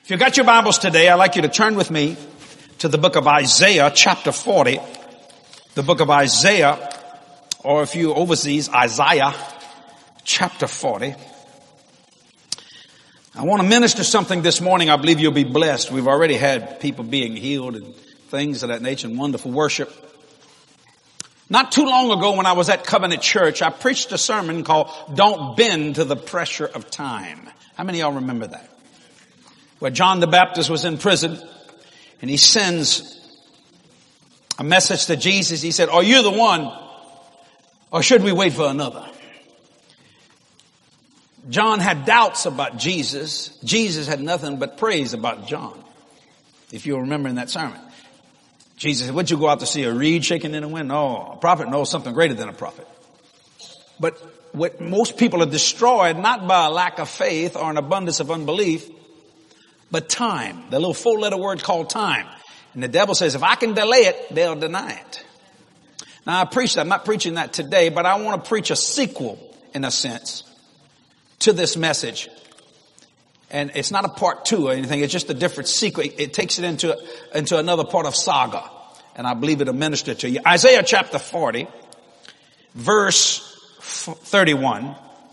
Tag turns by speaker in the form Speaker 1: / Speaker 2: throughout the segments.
Speaker 1: If you've got your Bibles today, I'd like you to turn with me to the book of Isaiah, chapter 40. The book of Isaiah, or if you overseas, Isaiah, chapter 40. I want to minister something this morning. I believe you'll be blessed. We've already had people being healed and things of that nature and wonderful worship. Not too long ago when I was at Covenant Church, I preached a sermon called Don't Bend to the Pressure of Time. How many of y'all remember that? Where John the Baptist was in prison and he sends a message to Jesus. He said, are you the one or should we wait for another? John had doubts about Jesus. Jesus had nothing but praise about John. If you'll remember in that sermon. Jesus said, would you go out to see a reed shaking in the wind? No, a prophet knows something greater than a prophet. But what most people are destroyed, not by a lack of faith or an abundance of unbelief, but time. The little 4-letter word called time. And the devil says, if I can delay it, they'll deny it. Now I preach that. I'm not preaching that today, but I want to preach a sequel, in a sense, to this message. And it's not a part 2 or anything. It's just a different sequel. It takes it into another part of saga. And I believe it'll minister to you. Isaiah chapter 40, verse 31.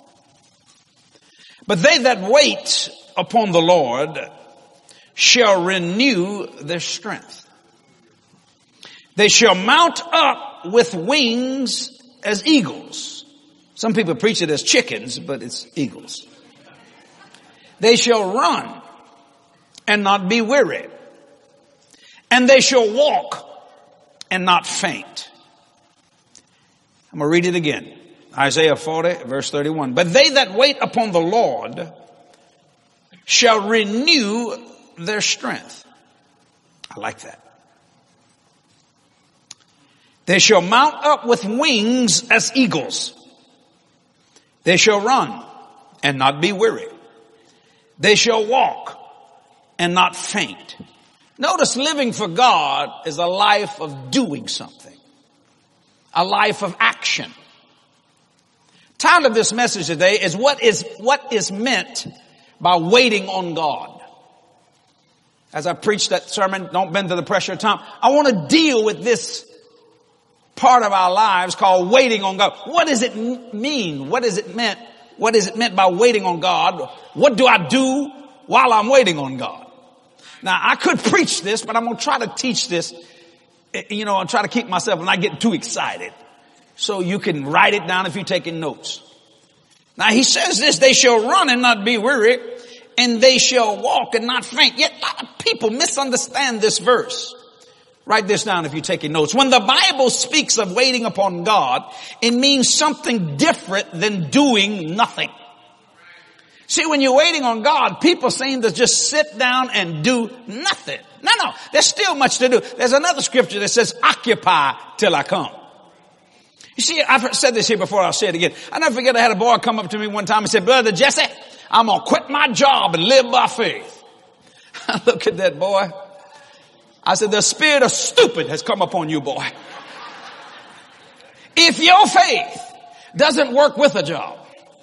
Speaker 1: But they that wait upon the Lord shall renew their strength. They shall mount up with wings as eagles. Some people preach it as chickens, but it's eagles. They shall run and not be weary. And they shall walk and not faint. I'm going to read it again. Isaiah 40, verse 31. But they that wait upon the Lord shall renew their strength. I like that. They shall mount up with wings as eagles. They shall run and not be weary. They shall walk and not faint. Notice living for God is a life of doing something. A life of action. Title of this message today is what is meant by waiting on God. As I preached that sermon, Don't Bend to the Pressure of Time, I want to deal with this part of our lives called waiting on God. What does it mean? What is it meant? What is it meant by waiting on God? What do I do while I'm waiting on God? Now, I could preach this, but I'm going to try to teach this, and try to keep myself from not getting too excited. So you can write it down if you're taking notes. Now, he says this, they shall run and not be weary, and they shall walk and not faint. Yet a lot of people misunderstand this verse. Write this down if you're taking notes. When the Bible speaks of waiting upon God, it means something different than doing nothing. See, when you're waiting on God, people seem to just sit down and do nothing. No, there's still much to do. There's another scripture that says, occupy till I come. You see, I've said this here before, I'll say it again. I never forget I had a boy come up to me one time and said, Brother Jesse, I'm going to quit my job and live by faith. I look at that boy. I said, the spirit of stupid has come upon you, boy. If your faith doesn't work with a job,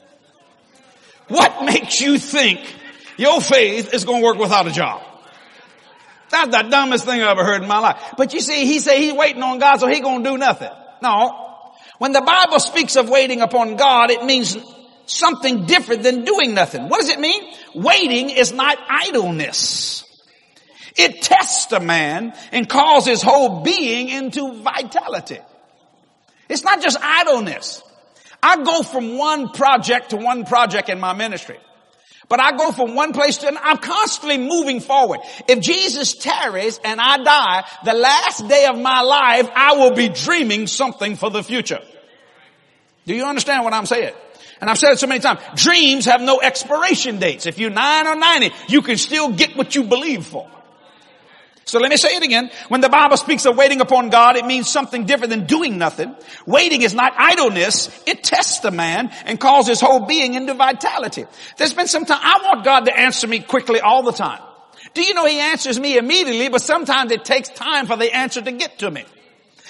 Speaker 1: what makes you think your faith is going to work without a job? That's the dumbest thing I ever heard in my life. But you see, he said he's waiting on God, so he going to do nothing. No. When the Bible speaks of waiting upon God, it means something different than doing nothing. What does it mean? Waiting is not idleness. It tests a man and calls his whole being into vitality. It's not just idleness. I go from one project to one project in my ministry. But I go from one place to another. I'm constantly moving forward. If Jesus tarries and I die, the last day of my life, I will be dreaming something for the future. Do you understand what I'm saying? And I've said it so many times. Dreams have no expiration dates. If you're 9 or 90, you can still get what you believe for. So let me say it again. When the Bible speaks of waiting upon God, it means something different than doing nothing. Waiting is not idleness. It tests a man and calls his whole being into vitality. There's been some time, I want God to answer me quickly all the time. Do you know he answers me immediately, but sometimes it takes time for the answer to get to me.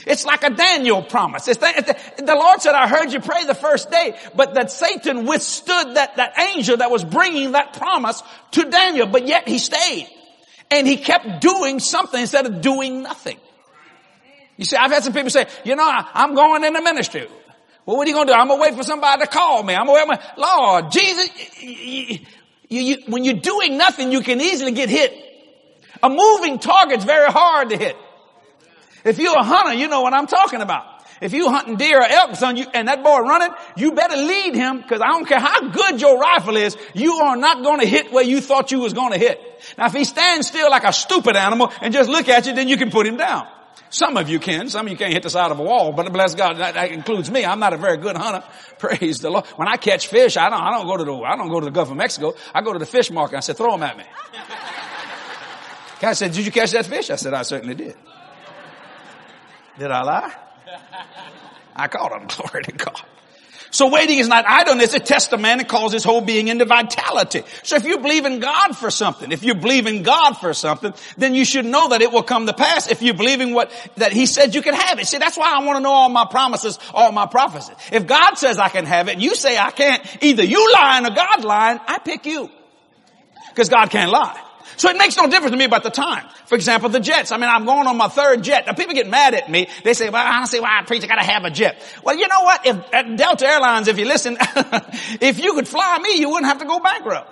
Speaker 1: It's like a Daniel promise. The Lord said, I heard you pray the first day, but that Satan withstood that angel that was bringing that promise to Daniel, but yet he stayed. And he kept doing something instead of doing nothing. You see, I've had some people say, I'm going into ministry. Well, what are you going to do? I'm going to wait for somebody to call me. I'm going to wait. Lord, Jesus, when you're doing nothing, you can easily get hit. A moving target's very hard to hit. If you're a hunter, you know what I'm talking about. If you're hunting deer or elk, son, and that boy running, you better lead him, because I don't care how good your rifle is, you are not going to hit where you thought you was going to hit. Now, if he stands still like a stupid animal and just look at you, then you can put him down. Some of you can. Some of you can't hit the side of a wall, but bless God, that includes me. I'm not a very good hunter. Praise the Lord. When I catch fish, I don't go to the Gulf of Mexico. I go to the fish market. I said, throw them at me. Guy said, did you catch that fish? I said, I certainly did. Did I lie? I caught him. Glory to God. So waiting is not idleness. It tests a man and calls his whole being into vitality. So if you believe in God for something, then you should know that it will come to pass if you believe in that he said you can have it. See, that's why I want to know all my promises, all my prophecies. If God says I can have it and you say I can't, either you lying or God lying, I pick you. Because God can't lie. So it makes no difference to me about the time. For example, the jets. I'm going on my third jet. Now people get mad at me. They say, well, I don't see why I preach. I got to have a jet. Well, you know what? If at Delta Airlines, if you listen, if you could fly me, you wouldn't have to go bankrupt.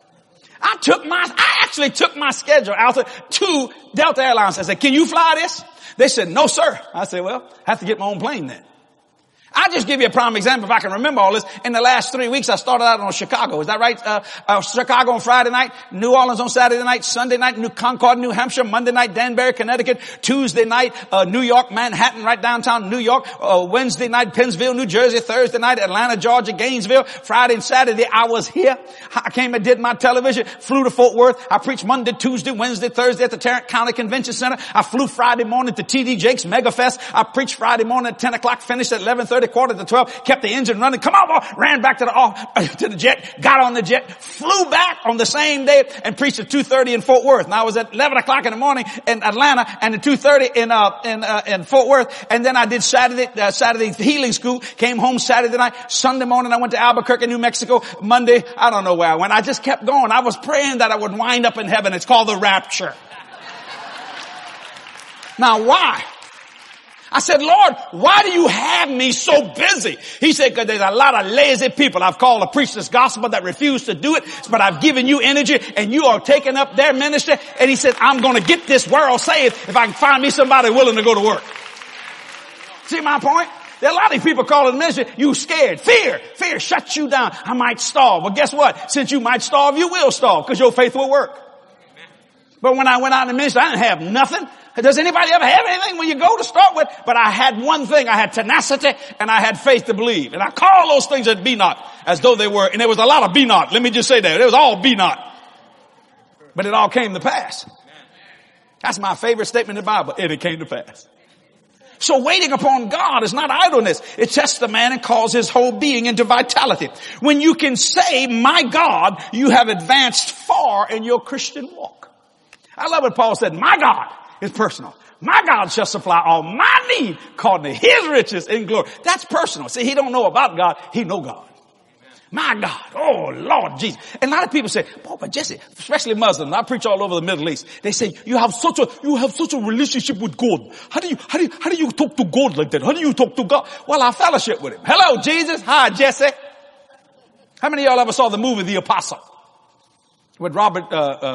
Speaker 1: I actually took my schedule out to Delta Airlines. I said, can you fly this? They said, no, sir. I said, well, I have to get my own plane then. I'll just give you a prime example if I can remember all this. In the last 3 weeks, I started out on Chicago. Is that right? Chicago on Friday night, New Orleans on Saturday night, Sunday night, New Concord, New Hampshire, Monday night, Danbury, Connecticut, Tuesday night, New York, Manhattan, right downtown New York, Wednesday night, Pennsville, New Jersey, Thursday night, Atlanta, Georgia, Gainesville, Friday and Saturday, I was here. I came and did my television, flew to Fort Worth. I preached Monday, Tuesday, Wednesday, Thursday at the Tarrant County Convention Center. I flew Friday morning to TD Jakes Mega Fest. I preached Friday morning at 10 o'clock, finished at 11:30, quarter to 12. Kept the engine running. Come on, boy. Ran back to the jet, got on the jet, flew back on the same day and preached at 2:30 in Fort Worth. Now I was at 11 o'clock in the morning in Atlanta and at 2:30 in Fort Worth. And then I did Saturday healing school, came home Saturday night. Sunday morning I went to Albuquerque, New Mexico. Monday, I don't know where I went. I just kept going. I was praying that I would wind up in heaven. It's called the rapture. Now why? I said, Lord, why do you have me so busy? He said, because there's a lot of lazy people I've called to preach this gospel that refuse to do it, but I've given you energy and you are taking up their ministry. And he said, I'm going to get this world saved if I can find me somebody willing to go to work. See my point? There are a lot of people calling the ministry, you scared. Fear shuts you down. I might starve. Well, guess what? Since you might starve, you will starve because your faith will work. But when I went out in the ministry, I didn't have nothing. Does anybody ever have anything when you go to start with? But I had one thing. I had tenacity and I had faith to believe. And I call those things that be not as though they were. And there was a lot of be not. Let me just say that. It was all be not. But it all came to pass. That's my favorite statement in the Bible. And it came to pass. So waiting upon God is not idleness. It tests the man and calls his whole being into vitality. When you can say, my God, you have advanced far in your Christian walk. I love what Paul said. My God is personal. My God shall supply all my need according to his riches in glory. That's personal. See, he don't know about God. He know God. My God. Oh, Lord Jesus. And a lot of people say, oh, but Jesse, especially Muslims, I preach all over the Middle East. They say, you have such a relationship with God. How do you talk to God like that? How do you talk to God? Well, I fellowship with him. Hello, Jesus. Hi, Jesse. How many of y'all ever saw the movie The Apostle with Robert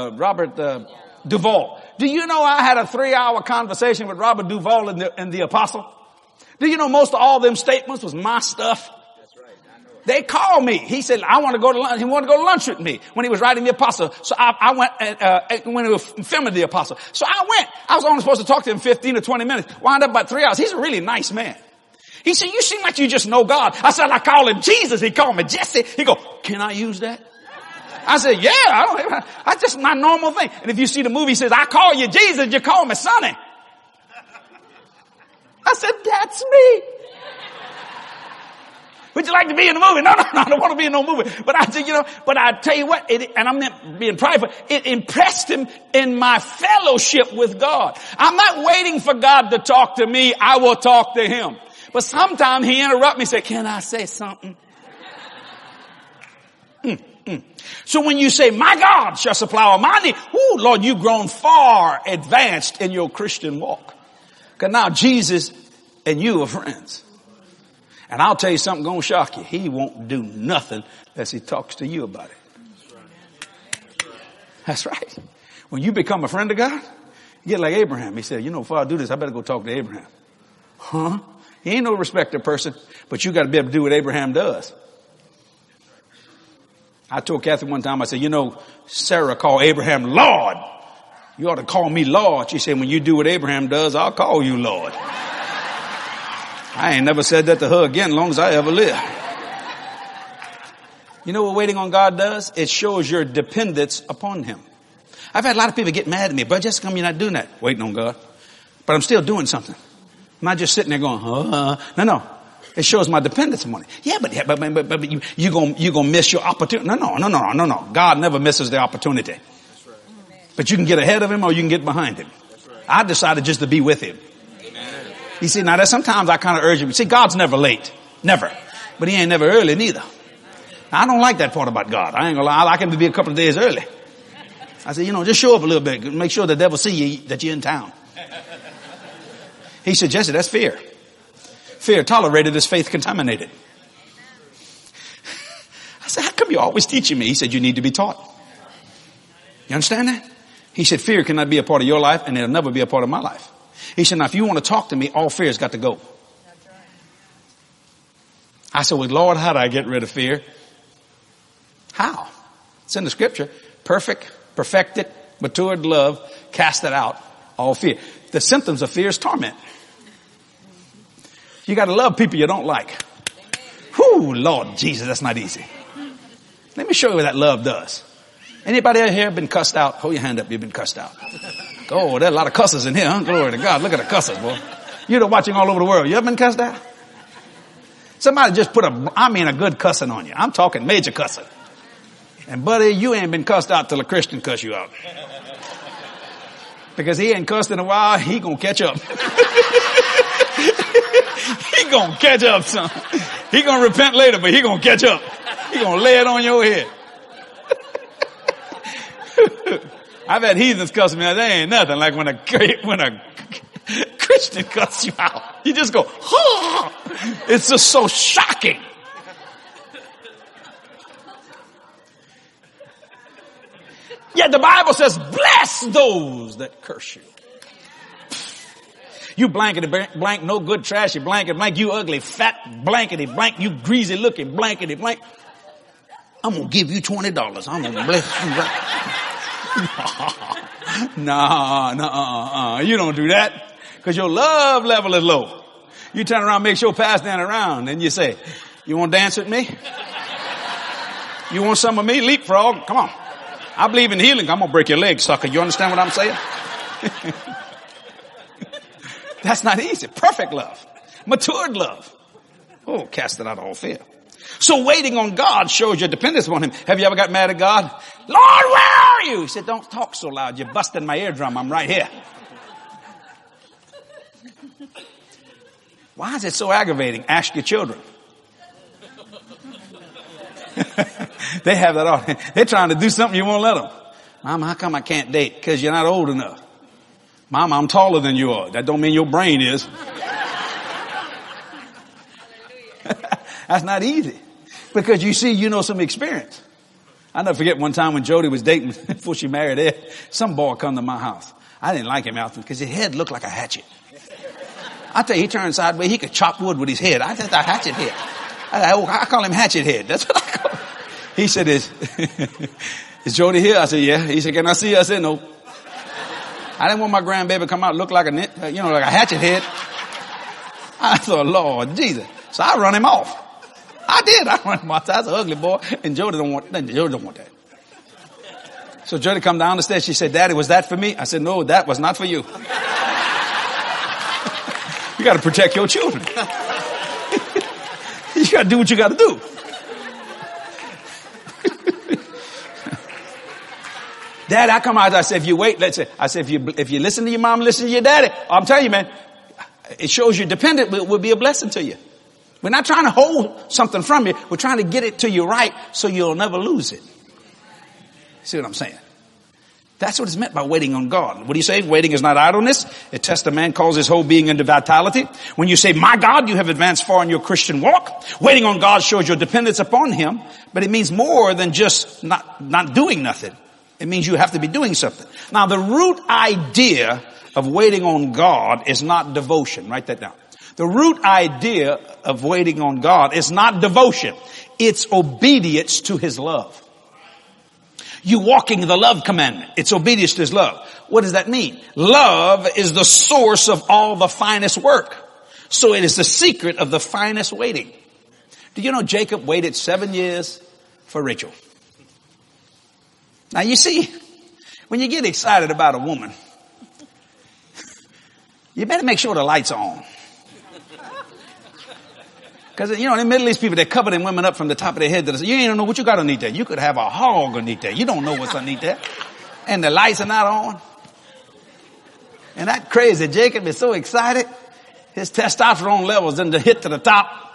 Speaker 1: Duvall? Do you know I had a 3-hour conversation with Robert Duvall in the Apostle? Do you know most of all them statements was my stuff? That's right. I know. They called me. He said, I want to go to lunch. He wanted to go to lunch with me when he was writing the Apostle. So I went, when he was filming the Apostle. So I went. I was only supposed to talk to him 15 or 20 minutes. Wound up about 3 hours. He's a really nice man. He said, you seem like you just know God. I said, I call him Jesus. He called me Jesse. He go, can I use that? I said, yeah, that's just my normal thing. And if you see the movie, he says, I call you Jesus, you call me Sonny. I said, that's me. Would you like to be in the movie? No, I don't want to be in no movie. But I said, but I tell you what, and I'm not being prideful, it impressed him in my fellowship with God. I'm not waiting for God to talk to me. I will talk to him. But sometimes he interrupts me and say, can I say something? So when you say, my God shall supply all my need, Lord, you've grown far advanced in your Christian walk. Because now Jesus and you are friends. And I'll tell you something gonna shock you. He won't do nothing unless he talks to you about it. That's right. When you become a friend of God, you get like Abraham. He said, before I do this, I better go talk to Abraham. Huh? He ain't no respecter person, but you got to be able to do what Abraham does. I told Kathy one time, I said, Sarah called Abraham Lord. You ought to call me Lord. She said, when you do what Abraham does, I'll call you Lord. I ain't never said that to her again as long as I ever live. You know what waiting on God does? It shows your dependence upon him. I've had a lot of people get mad at me, but just come, you're not doing that. Waiting on God. But I'm still doing something. I'm not just sitting there going, No. It shows my dependence upon it. Yeah, but you're gonna miss your opportunity. No. God never misses the opportunity. That's right. But you can get ahead of him or you can get behind him. Right. I decided just to be with him. Amen. You see, now that sometimes I kind of urge him. See, God's never late. Never. But he ain't never early neither. Now, I don't like that part about God. I ain't gonna lie. I like him to be a couple of days early. I said, just show up a little bit. Make sure the devil see you that you're in town. He suggested that's fear. Fear tolerated is faith contaminated. I said, how come you're always teaching me? He said, you need to be taught. You understand that? He said, fear cannot be a part of your life and it'll never be a part of my life. He said, now if you want to talk to me, all fear's got to go. That's right. I said, well, Lord, how do I get rid of fear? How? It's in the scripture. Perfected, matured love, cast it out, all fear. The symptoms of fear is torment. You got to love people you don't like. Whoo, Lord Jesus, that's not easy. Let me show you what that love does. Anybody out here been cussed out? Hold your hand up. You've been cussed out. Oh, there are a lot of cusses in here, huh? Glory to God. Look at the cusses, boy. You're watching all over the world. You ever been cussed out? Somebody just put a good cussing on you. I'm talking major cussing. And buddy, you ain't been cussed out till a Christian cuss you out. Because he ain't cussed in a while, he gonna catch up. He gonna catch up, son. He gonna repent later, but he gonna catch up. He gonna lay it on your head. I've had heathens cuss me out. They ain't nothing like when a Christian cuss you out. You just go, oh! It's just so shocking. Yet the Bible says, bless those that curse you. You blankety blank, no good, trashy blankety blank, you ugly, fat blankety blank, you greasy looking blankety blank. I'm going to give you $20. I'm going to bless you. No. You don't do that because your love level is low. You turn around, make sure pass down around and you say, you want to dance with me? You want some of me? Leapfrog. Come on. I believe in healing. I'm going to break your leg, sucker. You understand what I'm saying? That's not easy. Perfect love. Matured love. Oh, cast it out all fear. So waiting on God shows your dependence upon him. Have you ever got mad at God? Lord, where are you? He said, don't talk so loud. You're busting my eardrum. I'm right here. Why is it so aggravating? Ask your children. They have that all. They're trying to do something you won't let them. Mama, how come I can't date? Because you're not old enough. Mama, I'm taller than you are. That don't mean your brain is. That's not easy. Because you see, you know some experience. I'll never forget one time when Jody was dating before she married Ed. Some boy come to my house. I didn't like him out because his head looked like a hatchet. I tell you, he turned sideways. He could chop wood with his head. I said, a hatchet head. I call him hatchet head. That's what I call him. He said, is Jody here? I said, yeah. He said, can I see her? I said, no. I didn't want my grandbaby to come out and look like like a hatchet head. I thought, Lord Jesus. So I run him off. I did. I run him off. That's an ugly boy. And Jody don't want that. So Jody come down the stairs. She said, Daddy, was that for me? I said, no, that was not for you. You got to protect your children. You got to do what you got to do. Dad, I come out, I say, if you wait, if you listen to your mom, listen to your daddy. I'm telling you, man, it shows you're dependent, but it will be a blessing to you. We're not trying to hold something from you. We're trying to get it to you right so you'll never lose it. See what I'm saying? That's what is meant by waiting on God. What do you say? Waiting is not idleness. It tests a man, calls his whole being into vitality. When you say, my God, you have advanced far in your Christian walk. Waiting on God shows your dependence upon him, but it means more than just not doing nothing. It means you have to be doing something. Now, the root idea of waiting on God is not devotion. Write that down. The root idea of waiting on God is not devotion. It's obedience to his love. You walking the love commandment. It's obedience to his love. What does that mean? Love is the source of all the finest work. So it is the secret of the finest waiting. Do you know Jacob waited 7 years for Rachel? Now you see, when you get excited about a woman, you better make sure the lights are on. Because, you know, in the Middle East people, they cover them women up from the top of their head to the, you ain't know what you got underneath there. You could have a hog underneath there. You don't know what's underneath there. And the lights are not on. And that crazy Jacob is so excited. His testosterone levels then to hit to the top.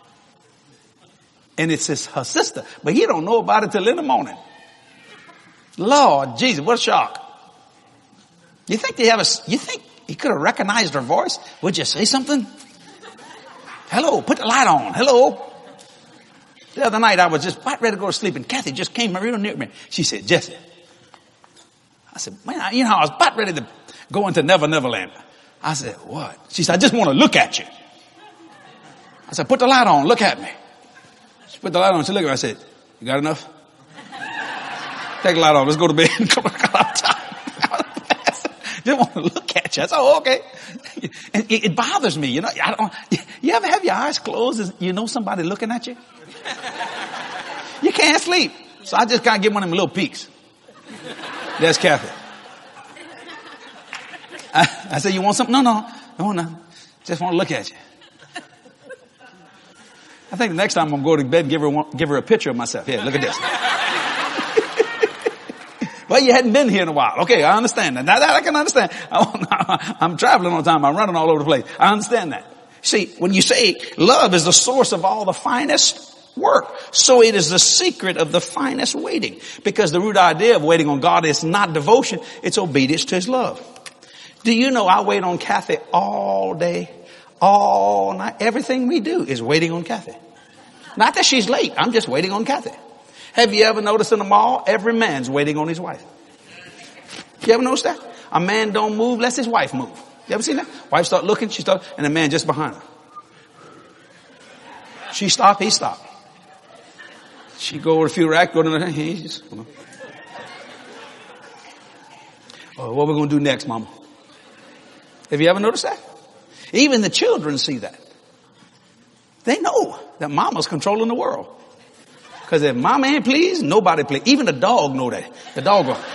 Speaker 1: And it's her sister. But he don't know about it till in the morning. Lord Jesus, what a shock. You think he could have recognized her voice? Would you say something? Hello, put the light on. Hello. The other night I was just about ready to go to sleep and Kathy just came real near me. She said, Jesse. I said, man, you know, I was about ready to go into Never Land. I said, what? She said, I just want to look at you. I said, put the light on. Look at me. She put the light on. She looked at me. I said, you got enough? Take the light off. Let's go to bed. Come on. Just want to look at you. I said, oh, okay. And it bothers me. You know, you ever have your eyes closed and you know somebody looking at you? You can't sleep. So I just kind of give one of them little peeks. There's Kathy. I said, you want something? No, nothing. Just want to look at you. I think the next time I'm going to go to bed and give her a picture of myself. Here, look at this. Well, you hadn't been here in a while. Okay, I understand that. Now that I can understand. I'm traveling all the time. I'm running all over the place. I understand that. See, when you say love is the source of all the finest work, so it is the secret of the finest waiting. Because the root idea of waiting on God is not devotion. It's obedience to his love. Do you know I wait on Kathy all day, all night? Everything we do is waiting on Kathy. Not that she's late. I'm just waiting on Kathy. Have you ever noticed in the mall, every man's waiting on his wife? You ever noticed that? A man don't move unless his wife move. You ever seen that? Wife start looking, she start, and the man just behind her. She stop, he stop. She go over a few racks, go to the, he just, oh, what we going to do next, mama? Have you ever noticed that? Even the children see that. They know that mama's controlling the world. Because if mama ain't pleased, nobody pleased. Even the dog know that. The dog will.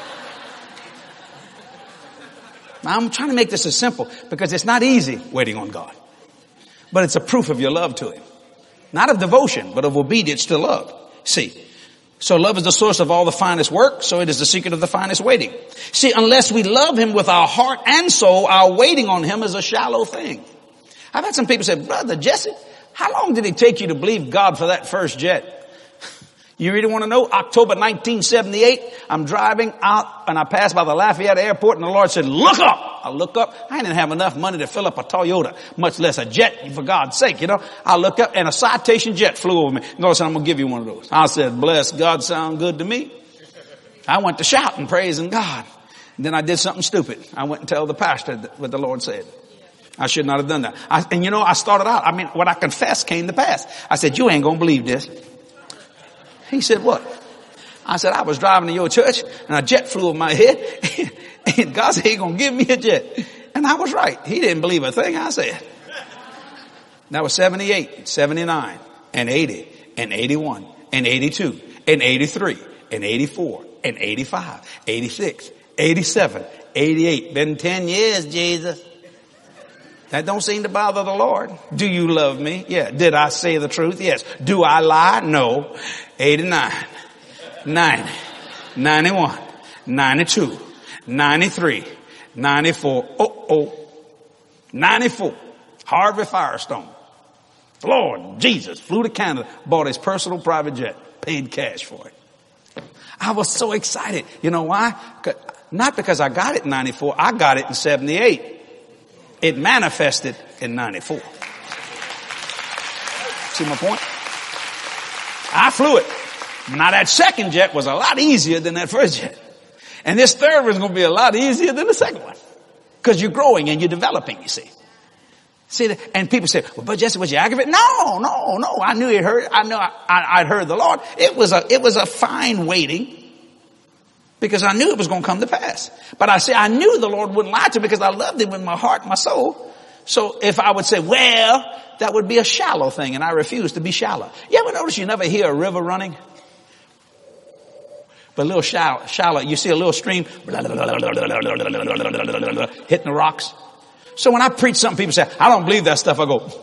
Speaker 1: Now, I'm trying to make this as simple because it's not easy waiting on God. But it's a proof of your love to him. Not of devotion, but of obedience to love. See. So love is the source of all the finest work. So it is the secret of the finest waiting. See, unless we love him with our heart and soul, our waiting on him is a shallow thing. I've had some people say, Brother Jesse, how long did it take you to believe God for that first jet? You really want to know? October 1978, I'm driving out and I passed by the Lafayette airport and the Lord said, look up. I look up. I didn't have enough money to fill up a Toyota, much less a jet, for God's sake, you know. I look up and a Citation jet flew over me. The Lord said, I'm going to give you one of those. I said, bless God, sound good to me. I went to shouting, praising God. And then I did something stupid. I went and told the pastor what the Lord said. I should not have done that. I started out, what I confessed came to pass. I said, you ain't going to believe this. He said, what? I said, I was driving to your church and a jet flew over my head and God said, he going to give me a jet. And I was right. He didn't believe a thing I said. That was 78, 79, and 80, and 81, and 82, and 83, and 84, and 85, 86, 87, 88. Been 10 years, Jesus. That don't seem to bother the Lord. Do you love me? Yeah. Did I say the truth? Yes. Do I lie? No. 89, 90, 91, 92, 93, 94. 94. Harvey Firestone. Lord Jesus flew to Canada, bought his personal private jet, paid cash for it. I was so excited. You know why? Not because I got it in 94. I got it in 78. It manifested in 94. See my point? I flew it. Now that second jet was a lot easier than that first jet. And this third was going to be a lot easier than the second one. Because you're growing and you're developing, you see. See that? And people say, well, but Jesse, was you aggravated? No. I knew it hurt. I know I'd heard the Lord. It was a fine waiting. Because I knew it was going to come to pass. But I knew the Lord wouldn't lie to me because I loved him with my heart and my soul. So if I would say, well, that would be a shallow thing, and I refuse to be shallow. You ever notice you never hear a river running? But a little shallow, you see a little stream hitting the rocks. So when I preach something, people say, I don't believe that stuff. I go,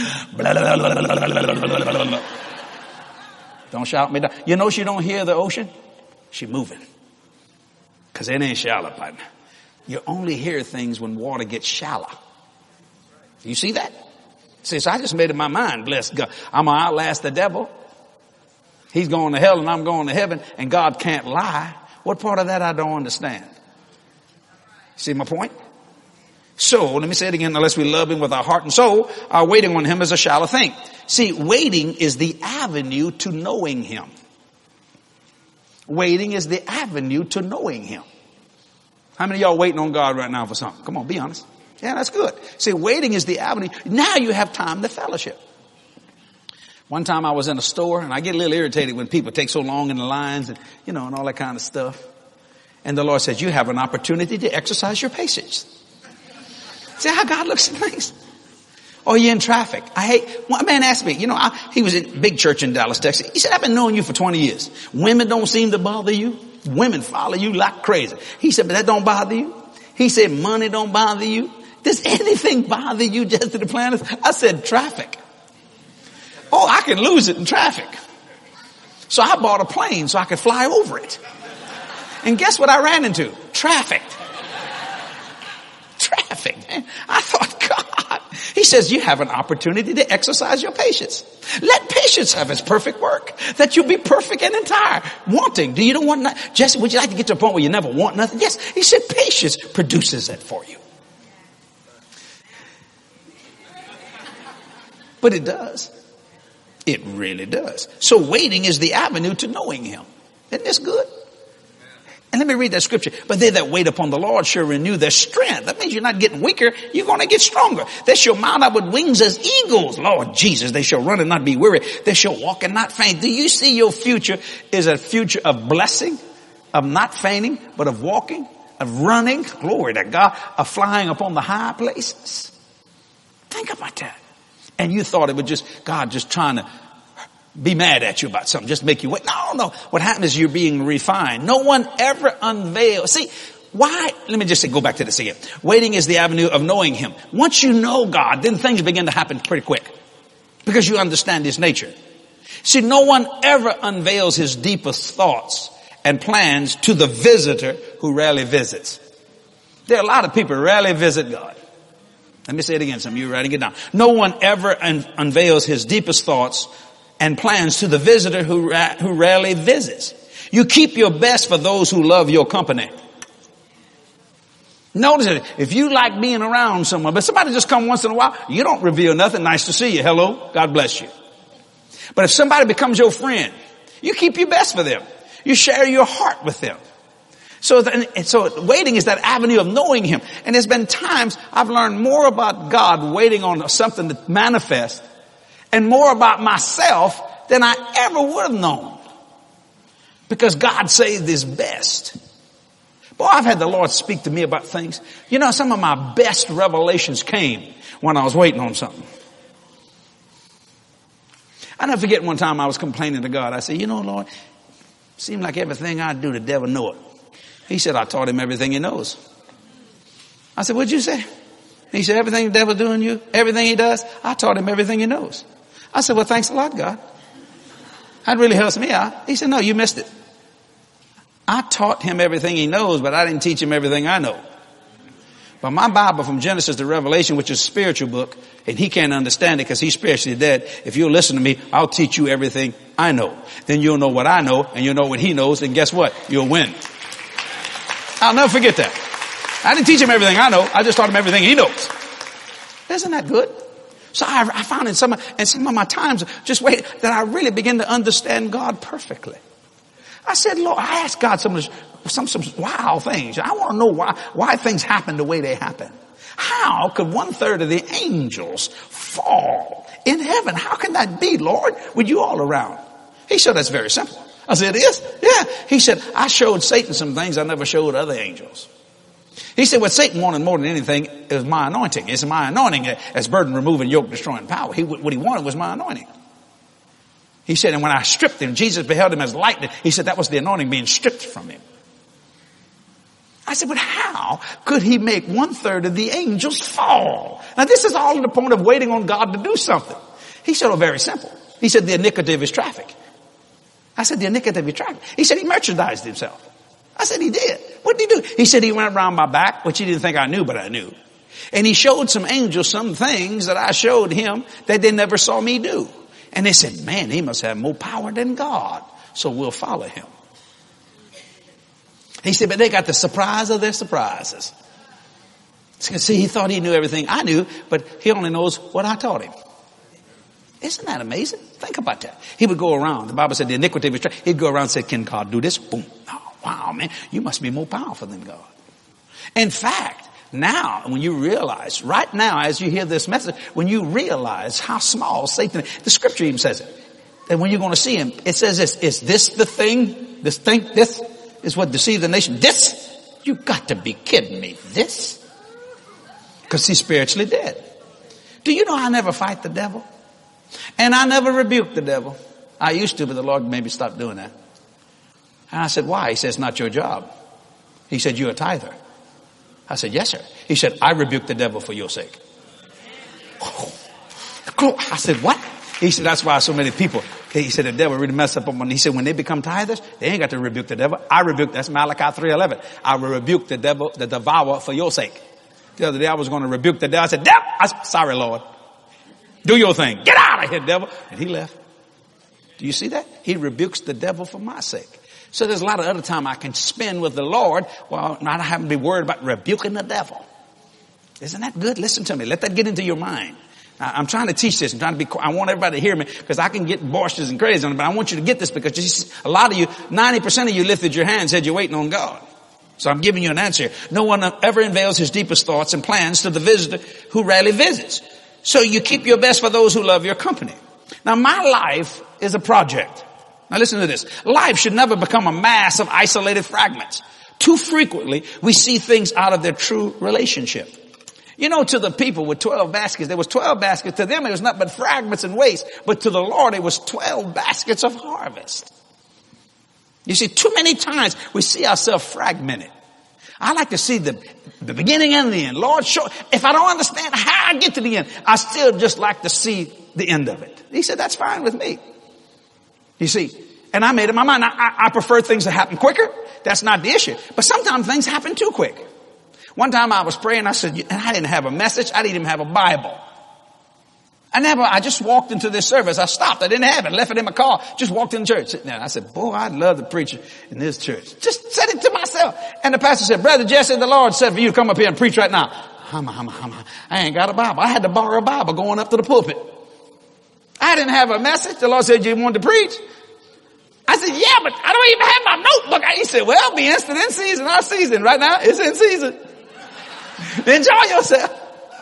Speaker 1: don't shout me down. You know she don't hear the ocean? She moving. Because it ain't shallow, partner. You only hear things when water gets shallow. You see that? See, so I just made up my mind, bless God. I'm going to outlast the devil. He's going to hell and I'm going to heaven, and God can't lie. What part of that I don't understand? See my point? So, let me say it again. Unless we love him with our heart and soul, our waiting on him is a shallow thing. See, waiting is the avenue to knowing him. Waiting is the avenue to knowing him. How many of y'all waiting on God right now for something? Come on, be honest. Yeah, that's good. See, waiting is the avenue. Now you have time to fellowship. One time I was in a store, and I get a little irritated when people take so long in the lines and, and all that kind of stuff. And the Lord says, you have an opportunity to exercise your patience. See how God looks at things? Or you're in traffic. One man asked me, he was in a big church in Dallas, Texas. He said, I've been knowing you for 20 years. Women don't seem to bother you. Women follow you like crazy. He said, but that don't bother you. He said, money don't bother you. Does anything bother you, just to the planet? I said, traffic. Oh, I can lose it in traffic. So I bought a plane so I could fly over it. And guess what I ran into? Traffic. Traffic, man. I thought, God. He says, you have an opportunity to exercise your patience. Let patience have its perfect work, that you'll be perfect and entire. Wanting. You don't want nothing? Jesse, would you like to get to a point where you never want nothing? Yes. He said, patience produces that for you. But it does. It really does. So waiting is the avenue to knowing him. Isn't this good? And let me read that scripture. But they that wait upon the Lord shall renew their strength. That means you're not getting weaker. You're going to get stronger. They shall mount up with wings as eagles. Lord Jesus, they shall run and not be weary. They shall walk and not faint. Do you see your future is a future of blessing, of not fainting, but of walking, of running, glory to God, of flying upon the high places? Think about that. And you thought it was God just trying to be mad at you about something, just make you wait. No. What happened is you're being refined. No one ever unveils. See, why? Let me just say, go back to this again. Waiting is the avenue of knowing him. Once you know God, then things begin to happen pretty quick because you understand his nature. See, no one ever unveils his deepest thoughts and plans to the visitor who rarely visits. There are a lot of people who rarely visit God. Let me say it again. Some of you are writing it down. No one ever unveils his deepest thoughts and plans to the visitor who rarely visits. You keep your best for those who love your company. Notice it. If you like being around someone, but somebody just come once in a while, you don't reveal nothing. Nice to see you. Hello. God bless you. But if somebody becomes your friend, you keep your best for them. You share your heart with them. So waiting is that avenue of knowing him. And there's been times I've learned more about God waiting on something to manifest and more about myself than I ever would have known. Because God saved his best. Boy, I've had the Lord speak to me about things. Some of my best revelations came when I was waiting on something. I never forget one time I was complaining to God. I said, Lord, seems like everything I do, the devil know it. He said, I taught him everything he knows. I said, what'd you say? He said, everything the devil's doing you, everything he does, I taught him everything he knows. I said, well, thanks a lot, God. That really helps me out. He said, no, you missed it. I taught him everything he knows, but I didn't teach him everything I know. But my Bible from Genesis to Revelation, which is a spiritual book, and he can't understand it because he's spiritually dead. If you'll listen to me, I'll teach you everything I know. Then you'll know what I know, and you'll know what he knows, and guess what? You'll win. I'll never forget that. I didn't teach him everything I know. I just taught him everything he knows. Isn't that good? So I found in some of my times just wait that I really begin to understand God perfectly. I said, Lord, I asked God some wow things. I want to know why things happen the way they happen. How could 1/3 of the angels fall in heaven? How can that be, Lord, with you all around? He said, that's very simple. I said, it is? Yeah. He said, I showed Satan some things I never showed other angels. He said, what Satan wanted more than anything is my anointing. It's my anointing that's burden removing, yoke destroying power. What he wanted was my anointing. He said, and when I stripped him, Jesus beheld him as lightning. He said that was the anointing being stripped from him. I said, but how could he make 1/3 of the angels fall? Now this is all to the point of waiting on God to do something. He said, oh, very simple. He said, the iniquity of his traffic. I said, the iniquity of his traffic. He said, he merchandised himself. I said, he did. What did he do? He said, he went around my back, which he didn't think I knew, but I knew. And he showed some angels some things that I showed him that they never saw me do. And they said, man, he must have more power than God. So we'll follow him. He said, but they got the surprise of their surprises. See, he thought he knew everything I knew, but he only knows what I taught him. Isn't that amazing? Think about that. He would go around. The Bible said the iniquity of his traffic. He'd go around and say, can God do this? Boom. Oh, wow, man, you must be more powerful than God. In fact, now, when you realize, right now, as you hear this message, when you realize how small Satan is, the scripture even says it, that when you're going to see him, it says this, is this the thing? This is what deceived the nation. This? You got to be kidding me. This? Because he's spiritually dead. Do you know I never fight the devil? And I never rebuke the devil. I used to, but the Lord made me stop doing that. And I said, why? He said, it's not your job. He said, you're a tither. I said, yes, sir. He said, I rebuke the devil for your sake. I said, what? He said, that's why so many people, he said, the devil really messed up on. He said, when they become tithers, they ain't got to rebuke the devil. I rebuke, that's Malachi 3:11. I will rebuke the devil, the devourer for your sake. The other day I was going to rebuke the devil. I said, devil, sorry, Lord. Do your thing. Get out of here, devil. And he left. Do you see that? He rebukes the devil for my sake. So there's a lot of other time I can spend with the Lord while not having to be worried about rebuking the devil. Isn't that good? Listen to me. Let that get into your mind. Now, I'm trying to teach this. I want everybody to hear me because I can get boisterous and crazy on it, but I want you to get this because a lot of you, 90% of you lifted your hand and said you're waiting on God. So I'm giving you an answer. No one ever unveils his deepest thoughts and plans to the visitor who rarely visits. So you keep your best for those who love your company. Now my life is a project. Now listen to this. Life should never become a mass of isolated fragments. Too frequently, we see things out of their true relationship. You know, to the people with 12 baskets, there was 12 baskets. To them, it was not but fragments and waste. But to the Lord, it was 12 baskets of harvest. You see, too many times we see ourselves fragmented. I like to see the beginning and the end. Lord, show, if I don't understand how I get to the end, I still just like to see the end of it. He said, that's fine with me. You see, and I made up my mind. I prefer things to happen quicker. That's not the issue. But sometimes things happen too quick. One time I was praying, I said, and I didn't have a message. I didn't even have a Bible. I just walked into this service. I stopped. I didn't have it. Left it in my car. Just walked in church. Sitting there. I said, boy, I'd love to preach in this church. Just said it to myself. And the pastor said, Brother Jesse, the Lord said for you to come up here and preach right now. I ain't got a Bible. I had to borrow a Bible going up to the pulpit. I didn't have a message. The Lord said you wanted to preach. I said, yeah, but I don't even have my notebook. He said, well, be instant in season, our season. Right now, it's in season. Enjoy yourself.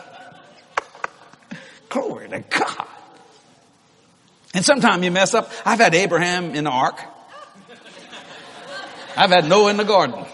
Speaker 1: Glory to God. And sometimes you mess up. I've had Abraham in the ark. I've had Noah in the garden.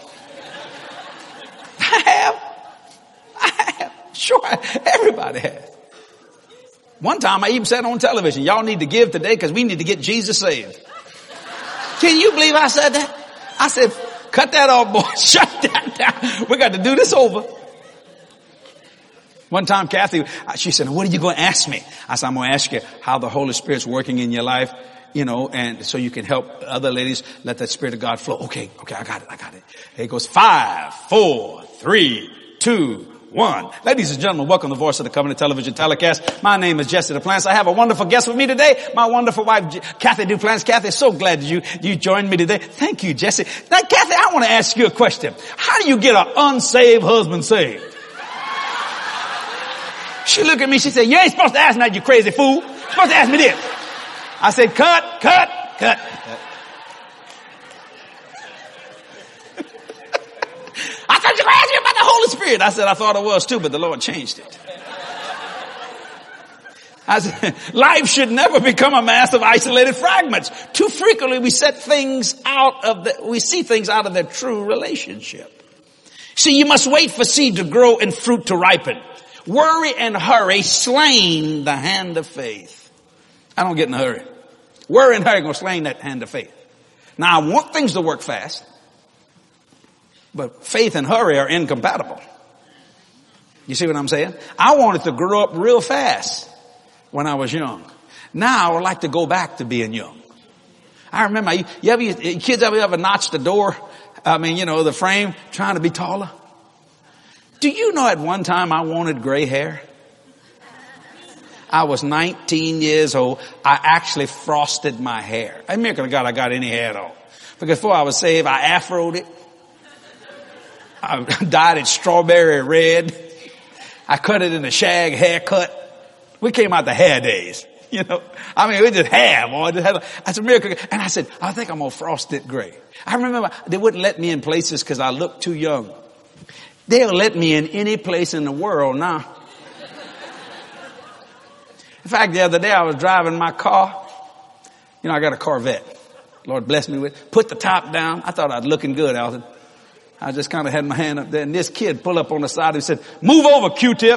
Speaker 1: I have. Sure, everybody has. One time I even said on television, y'all need to give today because we need to get Jesus saved. Can you believe I said that? I said, cut that off, boy. Shut that down. We got to do this over. One time, Kathy, she said, what are you going to ask me? I said, I'm going to ask you how the Holy Spirit's working in your life, and so you can help other ladies let that Spirit of God flow. Okay, I got it. Here it goes. 5, 4, 3, 2, 1. Ladies and gentlemen, welcome to the Voice of the Covenant television telecast. My name is Jesse Duplantis. I have a wonderful guest with me today, my wonderful wife, Kathy Duplantis. Kathy, so glad you joined me today. Thank you, Jesse. Now, Kathy, I want to ask you a question. How do you get an unsaved husband saved? She looked at me, she said, you ain't supposed to ask me that, you crazy fool. You're supposed to ask me this. I said, cut. I thought you were asking about the Holy Spirit. I said, I thought it was too, but the Lord changed it. I said, life should never become a mass of isolated fragments. Too frequently we see things out of their true relationship. See, you must wait for seed to grow and fruit to ripen. Worry and hurry slain the hand of faith. I don't get in a hurry. Worry and hurry are going to slain that hand of faith. Now, I want things to work fast, but faith and hurry are incompatible. You see what I'm saying? I wanted to grow up real fast when I was young. Now I would like to go back to being young. I remember, kids ever notched the door? The frame, trying to be taller? Do you know at one time I wanted gray hair? I was 19 years old. I actually frosted my hair. A miracle of God I got any hair at all. Because before I was saved, I afroed it. I dyed it strawberry red. I cut it in a shag haircut. We came out the hair days, we just hair, boy. That's a miracle. And I said, I think I'm going to frost it gray. I remember they wouldn't let me in places because I looked too young. They'll let me in any place in the world now. In fact, the other day I was driving my car. I got a Corvette. Lord bless me with. Put the top down. I thought I was looking good, Alton. I just kind of had my hand up there, and this kid pulled up on the side and said, move over, Q-tip.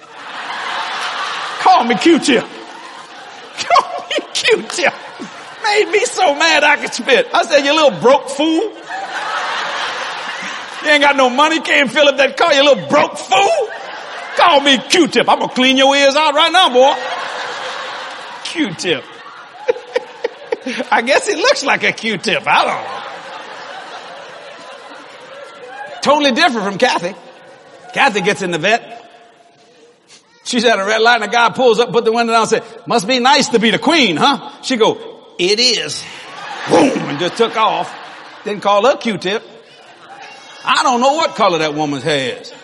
Speaker 1: Call me Q-tip. Call me Q-tip. Made me so mad I could spit. I said, you little broke fool. You ain't got no money, can't fill up that car, you little broke fool. Call me Q-tip. I'm going to clean your ears out right now, boy. Q-tip. I guess it looks like a Q-tip. I don't know. Totally different from Kathy. Kathy gets in the vet. She's at a red light and a guy pulls up, put the window down and said, must be nice to be the queen, huh? She go, it is. Boom, and just took off. Didn't call her Q-tip. I don't know what color that woman's hair is.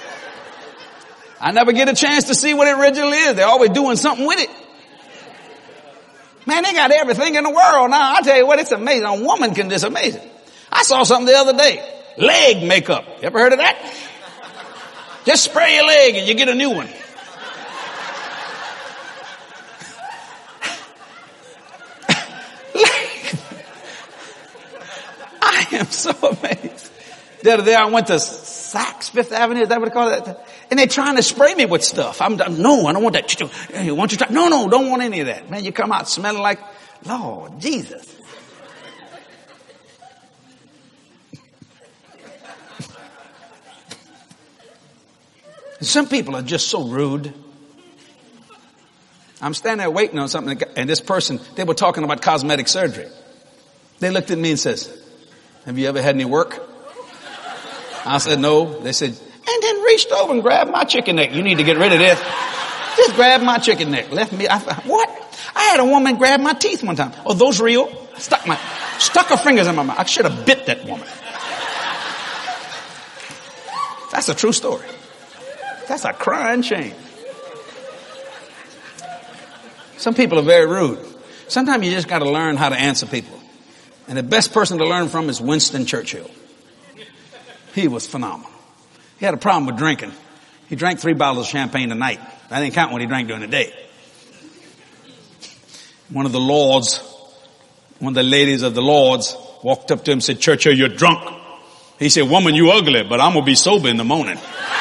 Speaker 1: I never get a chance to see what it originally is. They're always doing something with it. Man, they got everything in the world now. I tell you what, it's amazing. A woman can just amazing. I saw something the other day. Leg makeup. You ever heard of that? Just spray your leg and you get a new one. I am so amazed. The other day I went to Saks, Fifth Avenue, is that what they call it? And they're trying to spray me with stuff. No, I don't want that. You want to try? No, don't want any of that. Man, you come out smelling like, Lord Jesus. Some people are just so rude. I'm standing there waiting on something, and this person, they were talking about cosmetic surgery. They looked at me and says, have you ever had any work? I said, no. They said, and then reached over and grabbed my chicken neck. You need to get rid of this. Just grab my chicken neck. Left me. What? I had a woman grab my teeth one time. Oh, those real? Stuck her fingers in my mouth. I should have bit that woman. That's a true story. That's a crying shame. Some people are very rude. Sometimes you just got to learn how to answer people. And the best person to learn from is Winston Churchill. He was phenomenal. He had a problem with drinking. He drank 3 bottles of champagne a night. I didn't count what he drank during the day. One of the ladies of the Lords walked up to him and said, Churchill, you're drunk. He said, woman, you ugly, but I'm going to be sober in the morning.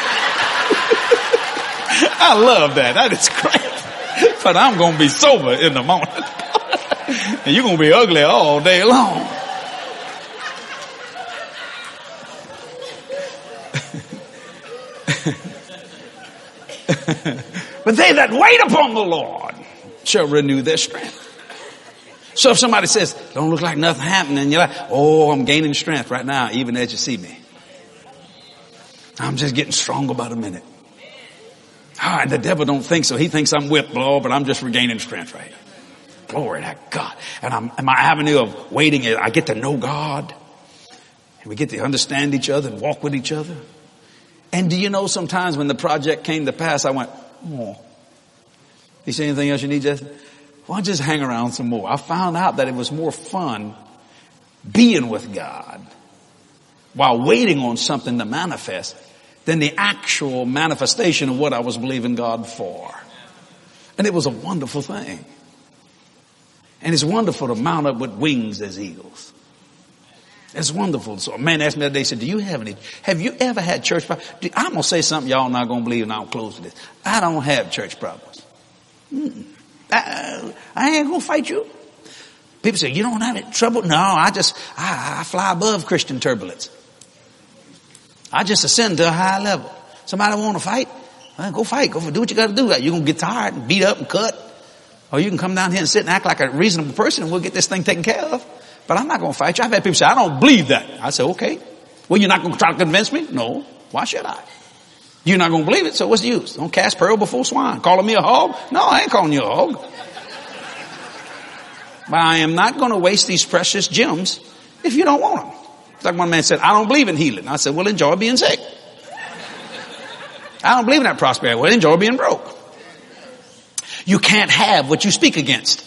Speaker 1: I love that. That is great. But I'm going to be sober in the morning. And you're going to be ugly all day long. But they that wait upon the Lord shall renew their strength. So if somebody says, don't look like nothing happening, you're like, oh, I'm gaining strength right now, even as you see me. I'm just getting stronger by the minute. Ah, and the devil don't think so. He thinks I'm whipped, Lord, but I'm just regaining strength right here. Glory to God. And my avenue of waiting is I get to know God. And we get to understand each other and walk with each other. And do you know sometimes when the project came to pass, I went, oh. You see anything else you need, Jesse? Why don't you just hang around some more? I found out that it was more fun being with God while waiting on something to manifest than the actual manifestation of what I was believing God for. And it was a wonderful thing. And it's wonderful to mount up with wings as eagles. It's wonderful. So a man asked me the other day, he said, have you ever had church problems? I'm going to say something y'all not going to believe and I'll close with this. I don't have church problems. I ain't going to fight you. People say, you don't have any trouble? No, I fly above Christian turbulence. I just ascend to a high level. Somebody want to fight? Well, go fight. Go do what you got to do. You're going to get tired and beat up and cut. Or you can come down here and sit and act like a reasonable person and we'll get this thing taken care of. But I'm not going to fight you. I've had people say, I don't believe that. I say, okay. Well, you're not going to try to convince me? No. Why should I? You're not going to believe it, so what's the use? Don't cast pearl before swine. Calling me a hog? No, I ain't calling you a hog. But I am not going to waste these precious gems if you don't want them. It's like one man said, I don't believe in healing. I said, well, enjoy being sick. I don't believe in that prosperity. Well, enjoy being broke. You can't have what you speak against.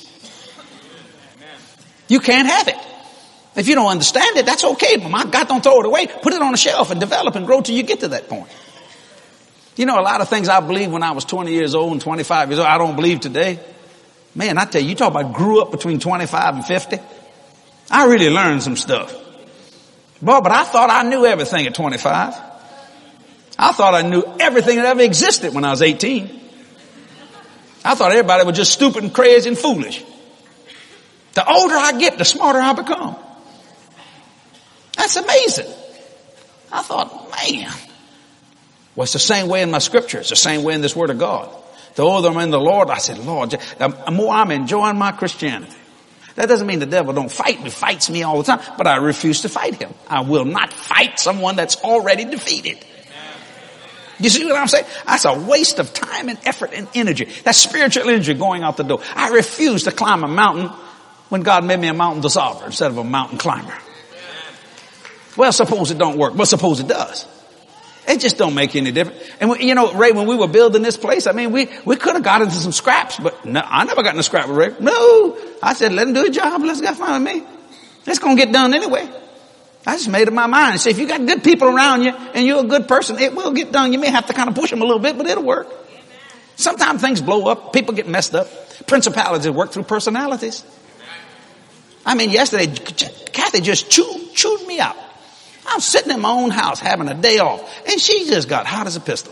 Speaker 1: You can't have it. If you don't understand it, that's okay. But my God, don't throw it away. Put it on a shelf and develop and grow till you get to that point. You know, a lot of things I believed when I was 20 years old and 25 years old, I don't believe today. Man, I tell you, you talk about grew up between 25 and 50. I really learned some stuff. Boy, but I thought I knew everything at 25. I thought I knew everything that ever existed when I was 18. I thought everybody was just stupid and crazy and foolish. The older I get, the smarter I become. That's amazing. I thought, man. Well, it's the same way in my scripture. It's the same way in this word of God. The older I'm in the Lord, I said, Lord, the more I'm enjoying my Christianity. That doesn't mean the devil don't fight me, fights me all the time, but I refuse to fight him. I will not fight someone that's already defeated. You see what I'm saying? That's a waste of time and effort and energy. That's spiritual energy going out the door. I refuse to climb a mountain when God made me a mountain dissolver instead of a mountain climber. Well, suppose it don't work. Well, suppose it does. It just don't make any difference. And you know, Ray, when we were building this place, I mean, we could have got into some scraps, but no, I never got in a scrap with Ray. No. I said, let him do a job. Let's get fine with me. It's going to get done anyway. I just made up my mind and said, if you got good people around you and you're a good person, it will get done. You may have to kind of push them a little bit, but it'll work. Sometimes things blow up. People get messed up. Principalities work through personalities. I mean, yesterday, Kathy just chewed me out. I'm sitting in my own house having a day off, and she just got hot as a pistol.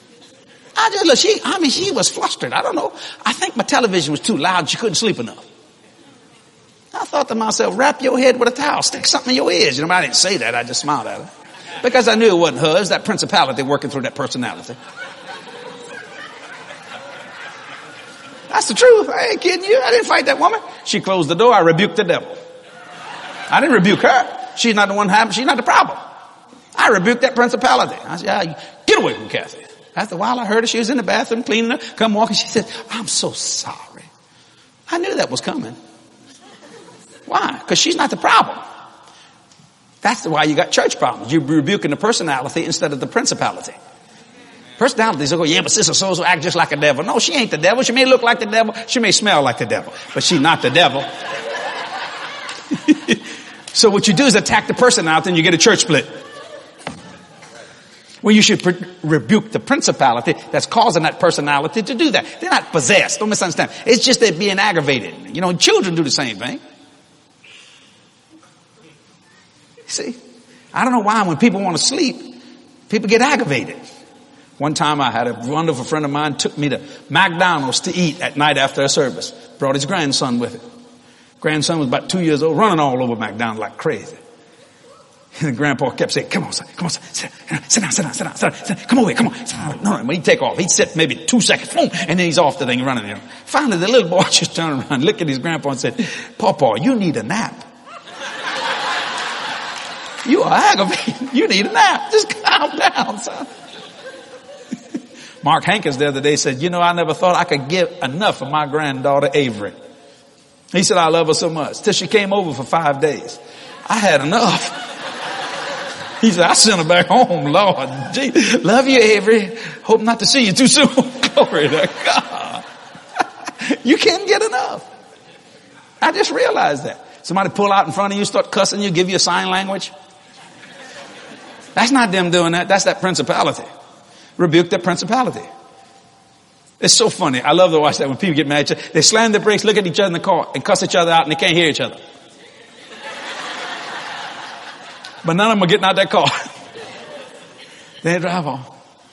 Speaker 1: She was flustered. I don't know. I think my television was too loud. She couldn't sleep enough. I thought to myself, wrap your head with a towel, stick something in your ears. You know, I didn't say that. I just smiled at her because I knew it wasn't her. It was that principality working through that personality. That's the truth. I ain't kidding you. I didn't fight that woman. She closed the door. I rebuked the devil. I didn't rebuke her. She's not the one having, she's not the problem. I rebuked that principality. I said, get away from Kathy. After a while I heard her. She was in the bathroom cleaning up, come walking. She said, I'm so sorry. I knew that was coming. Why? Because she's not the problem. That's why you got church problems. You're rebuking the personality instead of the principality. Personalities will go, yeah, but sister so-and-so act just like a devil. No, she ain't the devil. She may look like the devil. She may smell like the devil, but she's not the devil. So what you do is attack the personality and you get a church split. Well, you should rebuke the principality that's causing that personality to do that. They're not possessed. Don't misunderstand. It's just they're being aggravated. You know, children do the same thing. See, I don't know why when people want to sleep, people get aggravated. One time I had a wonderful friend of mine took me to McDonald's to eat at night after a service. Brought his grandson with him. Grandson was about 2 years old, running all over McDonald's like crazy. And grandpa kept saying, come on, son, sit down. Come over here, come on. Sit down. No, when he'd take off, he'd sit maybe 2 seconds, boom, and then he's off the thing running. Finally, the little boy just turned around, looked at his grandpa and said, Pawpaw, you need a nap. You are aggravating. You need a nap. Just calm down, son. Mark Hankins the other day said, I never thought I could give enough of my granddaughter Avery. He said, I love her so much. Till she came over for 5 days. I had enough. He said, I sent her back home, Lord. Gee, love you, Avery. Hope not to see you too soon. Glory to God. You can't get enough. I just realized that. Somebody pull out in front of you, start cussing you, give you a sign language. That's not them doing that. That's that principality. Rebuke that principality. It's so funny. I love to watch that when people get mad. They slam their brakes, look at each other in the car, and cuss each other out, and they can't hear each other. But none of them are getting out that car. They drive on.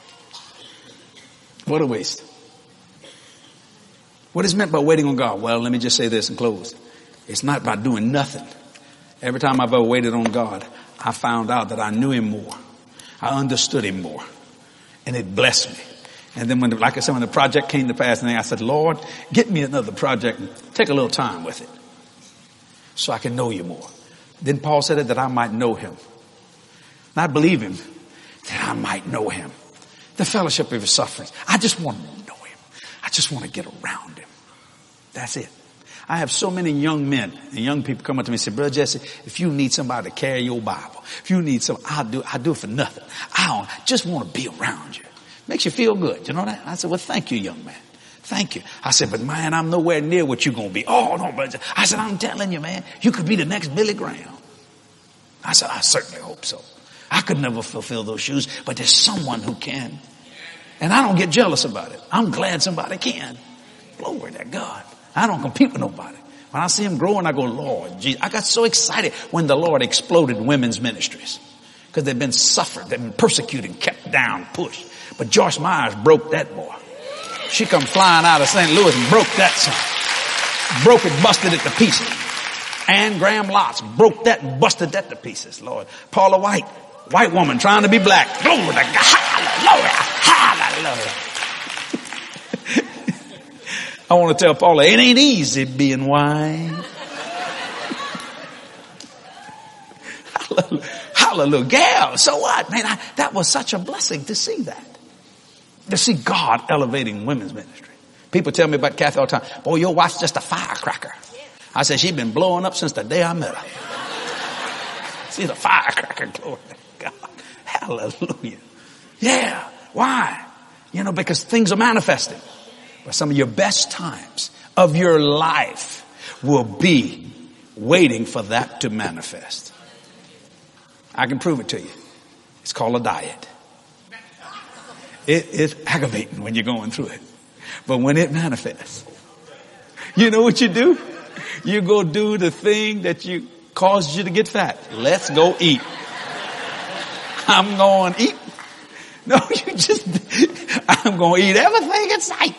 Speaker 1: What a waste. What is meant by waiting on God? Well, let me just say this and close. It's not by doing nothing. Every time I've ever waited on God, I found out that I knew him more. I understood him more. And it blessed me. And then when the project came to pass, and I said, Lord, get me another project and take a little time with it so I can know you more. Then Paul said it that I might know him. Not believe him, that I might know him. The fellowship of his sufferings. I just want to know him. I just want to get around him. That's it. I have so many young men and young people come up to me and say, Brother Jesse, if you need somebody to carry your Bible, if you need something, I'll do it for nothing. I just want to be around you. Makes you feel good. You know that? I said, well, thank you, young man. Thank you. I said, but man, I'm nowhere near what you're going to be. Oh, no, brother. I said, I'm telling you, man, you could be the next Billy Graham. I said, I certainly hope so. I could never fulfill those shoes, but there's someone who can. And I don't get jealous about it. I'm glad somebody can. Glory to God. I don't compete with nobody. When I see him growing, I go, Lord Jesus. I got so excited when the Lord exploded women's ministries. Because they've been suffered, they've been persecuted, kept down, pushed. But Joyce Myers broke that boy. She come flying out of St. Louis and broke that son. Broke it, busted it to pieces. Ann Graham Lotz broke that and busted that to pieces, Lord. Paula White, white woman trying to be black. Glory to God. Hallelujah. Hallelujah. I want to tell Paula, it ain't easy being white. Hallelujah. Gal, so what? Man, that was such a blessing to see that. To see God elevating women's ministry. People tell me about Kathy all the time. Boy, your wife's just a firecracker. I said, she's been blowing up since the day I met her. She's a firecracker. Glory to God. Hallelujah. Yeah. Why? Because things are manifesting. But some of your best times of your life will be waiting for that to manifest. I can prove it to you. It's called a diet. It is aggravating when you're going through it. But when it manifests, you know what you do? You go do the thing that caused you to get fat. Let's go eat. I'm going to eat. No, I'm going to eat everything in sight.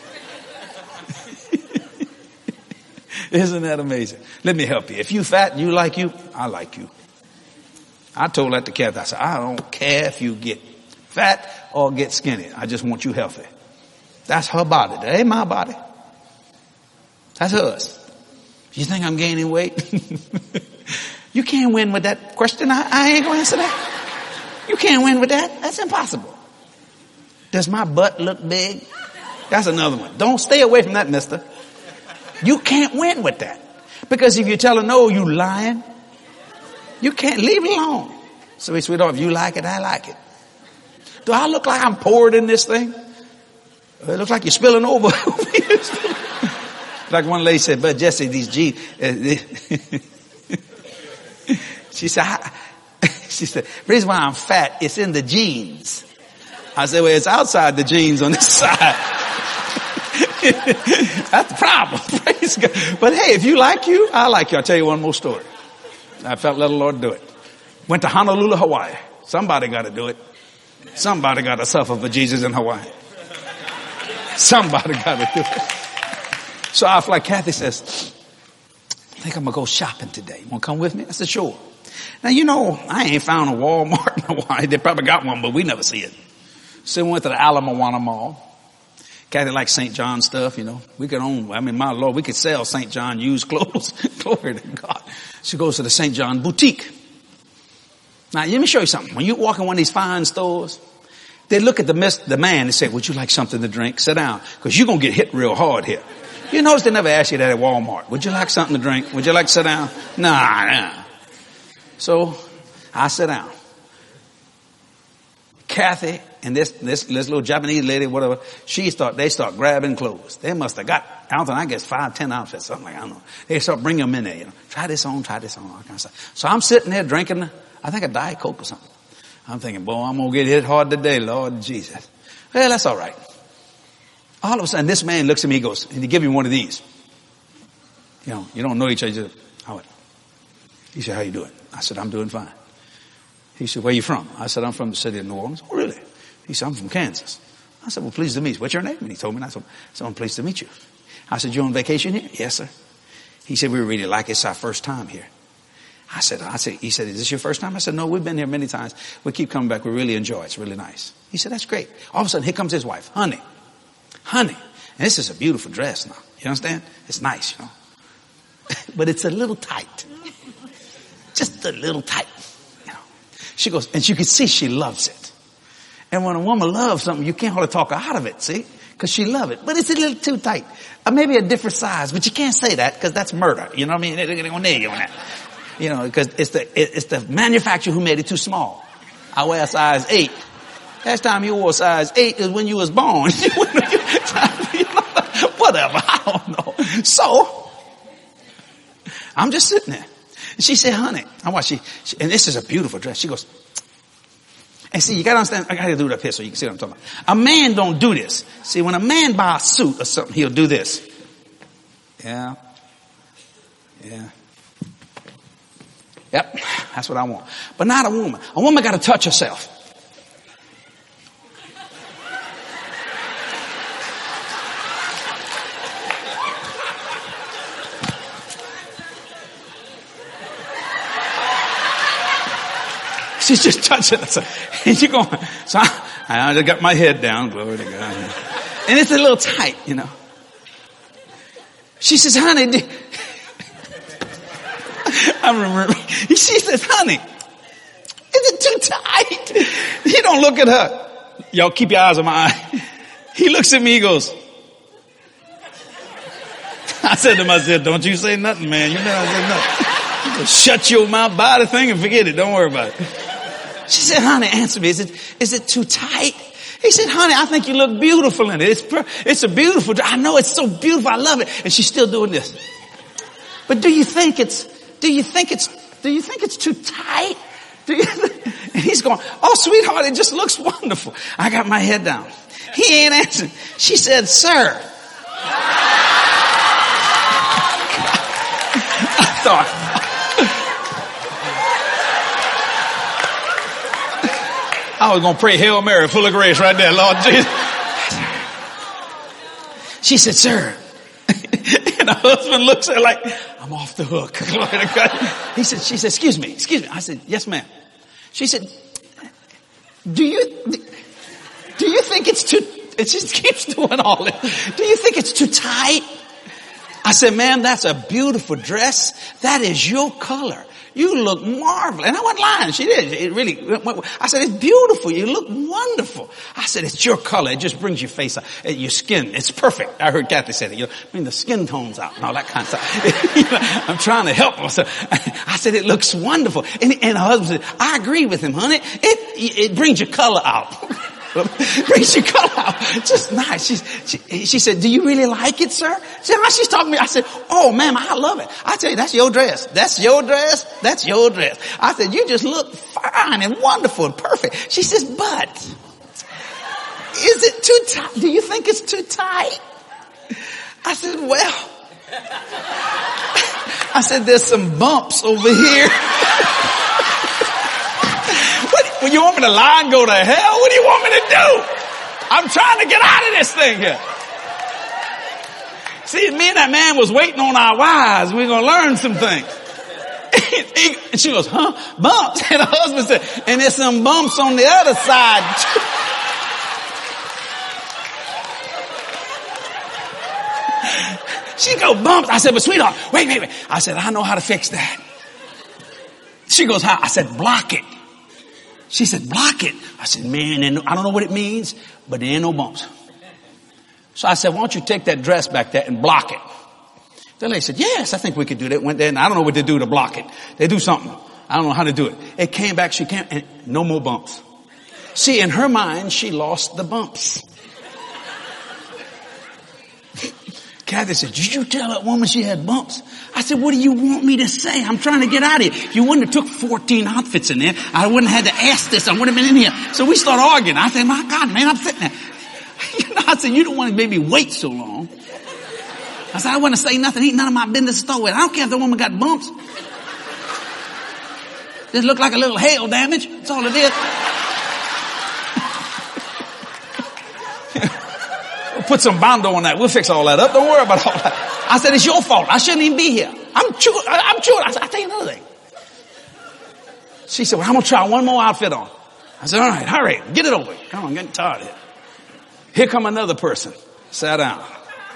Speaker 1: Isn't that amazing? Let me help you. If you fat and you like you, I like you. I told that to Kathy. I said, I don't care if you get fat or get skinny. I just want you healthy. That's her body. That ain't my body. That's hers. You think I'm gaining weight? You can't win with that question. I ain't going to answer that. You can't win with that. That's impossible. Does my butt look big? That's another one. Don't stay away from that, mister. You can't win with that. Because if you tell her no, you lying. You can't leave it alone. So sweetheart, if you like it, I like it. Do I look like I'm poured in this thing? It looks like you're spilling over. Like one lady said, but Jesse, these jeans. She said, the reason why I'm fat, it's in the jeans. I said, well, it's outside the jeans on this side. That's the problem. Praise God. But hey, if you like you, I like you. I'll tell you one more story. I felt let the Lord do it. Went to Honolulu, Hawaii. Somebody got to do it. Somebody got to suffer for Jesus in Hawaii. Somebody got to do it. So I feel like Kathy says, I think I'm going to go shopping today. You want to come with me? I said, sure. Now, you know, I ain't found a Walmart in a while. They probably got one, but we never see it. So we went to the Alamoana Mall. Kathy likes St. John stuff, you know. We could own, I mean, my Lord, we could sell St. John used clothes. Glory to God. She goes to the St. John boutique. Now, let me show you something. When you walk in one of these fine stores, they look at the man and say, would you like something to drink? Sit down, because you're going to get hit real hard here. You notice they never ask you that at Walmart. Would you like something to drink? Would you like to sit down? Nah. So I sit down. Kathy and this little Japanese lady, whatever, they start grabbing clothes. They must have got, I guess 5, 10 outfits, something like that. I don't know. They start bringing them in there, you know. Try this on, all that kind of stuff. So I'm sitting there drinking, I think a Diet Coke or something. I'm thinking, boy, I'm going to get hit hard today, Lord Jesus. Well, that's all right. All of a sudden, this man looks at me, he goes, and he give me one of these. You know, you don't know each other. He said, how you doing? I said, I'm doing fine. He said, where you from? I said, I'm from the city of New Orleans. Oh, really? He said, I'm from Kansas. I said, well, pleased to meet you. What's your name? And he told me, and I said, I'm pleased to meet you. I said, you on vacation here? Yes, sir. He said, we really like it. It's our first time here. He said, is this your first time? I said, no, we've been here many times. We keep coming back. We really enjoy it. It's really nice. He said, that's great. All of a sudden, here comes his wife, honey. And this is a beautiful dress now. You understand? It's nice, you know. But it's a little tight. Just a little tight. You know. She goes, and you can see she loves it. And when a woman loves something, you can't hardly talk her out of it, see? Because she loves it. But it's a little too tight. Or maybe a different size. But you can't say that because that's murder. You know what I mean? They're going to nail you on that. You know, because it's the manufacturer who made it too small. I wear a size 8. Last time you wore a size 8 is when you was born. Whatever. I don't know. So, I'm just sitting there. And she said, honey, I watch she and this is a beautiful dress. She goes, and see, you gotta understand, I gotta do it up here so you can see what I'm talking about. A man don't do this. See, when a man buys a suit or something, he'll do this. Yeah. Yep, that's what I want. But not a woman. A woman gotta touch herself. She's just touching herself. And you're going, so I just got my head down, glory to God. And it's a little tight, you know. She says, honey, I remember. She says, honey, is it too tight? He don't look at her. Y'all keep your eyes on my eye. He looks at me, he goes. I said to myself, don't you say nothing, man. You better say nothing. Shut your mouth, buy the thing and forget it. Don't worry about it. She said, honey, answer me. Is it too tight? He said, honey, I think you look beautiful in it. It's a beautiful, I know it's so beautiful. I love it. And she's still doing this. But do you think it's too tight? And he's going, oh, sweetheart, it just looks wonderful. I got my head down. He ain't answering. She said, sir. I thought, I was going to pray Hail Mary, full of grace right there, Lord Jesus. She said, sir. And her husband looks at her like, I'm off the hook. Glory to God. She said, excuse me. I said, yes, ma'am. She said, do you think it's too, it just keeps doing all this. Do you think it's too tight? I said, ma'am, that's a beautiful dress. That is your color. You look marvelous. And I wasn't lying. She did. It really, I said, it's beautiful. You look wonderful. I said, it's your color. It just brings your face out. Your skin. It's perfect. I heard Kathy say that. You know, bring the skin tones out and all that kind of stuff. You know, I'm trying to help her. So I said, it looks wonderful. And her husband said, I agree with him, honey. It brings your color out. Brings your color out. Just nice. She said, do you really like it, sir? See how she's talking to me? I said, oh, ma'am, I love it. I tell you, that's your dress. That's your dress. That's your dress. I said, you just look fine and wonderful and perfect. She says, but is it too tight? Do you think it's too tight? I said, well, I said, there's some bumps over here. Well, you want me to lie and go to hell? What do you want me to do? I'm trying to get out of this thing here. See, me and that man was waiting on our wives. We're going to learn some things. And she goes, huh? Bumps? And the husband said, and there's some bumps on the other side. She go, bumps. I said, but sweetheart, wait. I said, I know how to fix that. She goes, how? I said, block it. She said, block it. I said, man, I don't know what it means, but there ain't no bumps. So I said, why don't you take that dress back there and block it? The lady said, yes, I think we could do that. Went there, and I don't know what they do to block it. They do something. I don't know how to do it. It came back, she came, and no more bumps. See, in her mind, she lost the bumps. Kathy said, did you tell that woman she had bumps? I said, what do you want me to say? I'm trying to get out of here. If you wouldn't have took 14 outfits in there, I wouldn't have had to ask this. I wouldn't have been in here. So we started arguing. I said, my God, man, I'm sitting there. I said, you don't want to make me wait so long. I said, I wouldn't say nothing. Ain't none of my business to start with. I don't care if the woman got bumps. Just look like a little hail damage. That's all it is. We'll put some Bondo on that. We'll fix all that up. Don't worry about all that. I said, it's your fault. I shouldn't even be here. I'm chewing. I said, I'll tell you another thing. She said, well, I'm going to try one more outfit on. I said, all right, hurry. Get it over. Come on, I'm getting tired of it. Here come another person. Sat down.